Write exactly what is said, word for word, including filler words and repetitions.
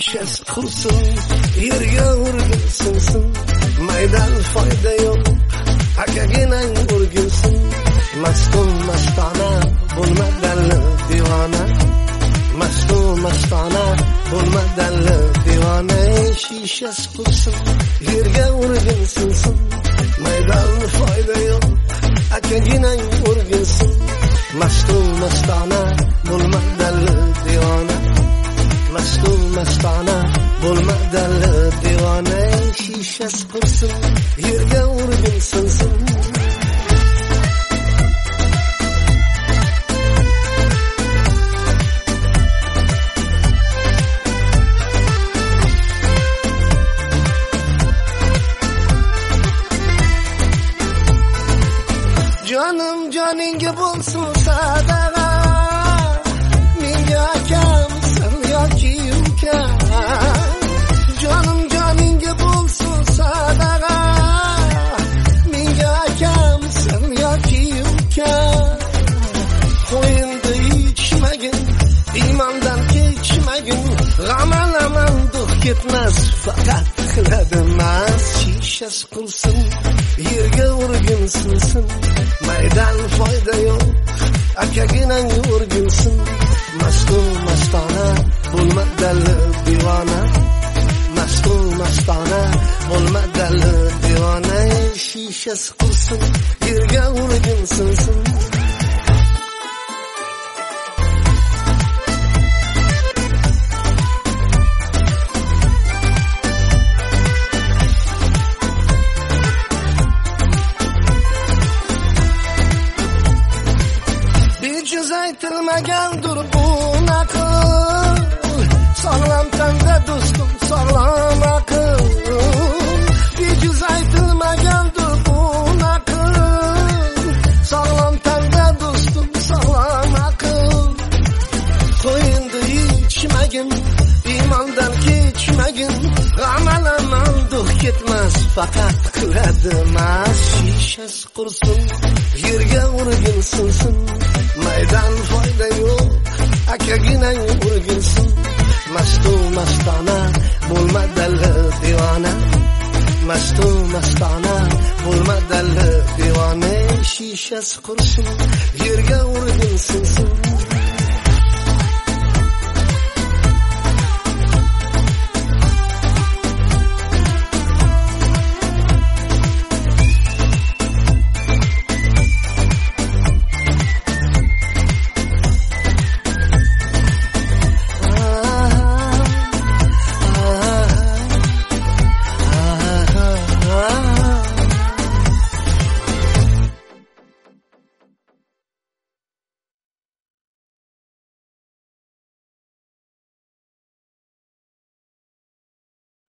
shishasi qursin, yerga urgilsin, maydan foyda yo'q, akaginang urgilsin. Mastum mastona bo'lma dalli divona, mastum mastona bo'lma dalli divona. Shishasi qursin, yerga urgilsin, maydan foyda yo'q, akaginang urgilsin. Mastum mastona bo'lma dalli divona, mastum mastona bo'lma dalli divona. Shishasi qursin, yerga urgilsin. Canım caningga bo'lsin sadaqa, menga akamsan yoki ukam. Canım caningga bo'lsin sadaqa, menga akamsan yoki ukam. Qo'yinda ichmagin, iymondan kechmagin, g'amalaman duh ketmas, faqat qiladi mas. Shishasi qursin, yerga urgilsin, maydan foyda yo'q, akaginang urgilsin. Mastum mastona bo'lma dalli divona, mastum mastona bo'lma dalli divona. Shishasi qursin, yerga urgilsin. Bejiz aytilmagandir bu naql, sog'lom tanda do'stim sog'lom aql. Bejiz aytilmagandir bu naql, sog'lom tanda do'stim sog'lom aql. Qo'yinda ichmagin, iymondan kechmagin, g'amalaman duh ketmas, faqat qiladi mas. Shishasi qursin, yerga urgilsin, maydan foyda yo'q, akaginang urgilsin. Mastum mastona bo'lma dalli divona, mastum mastona bo'lma dalli divona. Shishasi qursin, yerga urgilsin.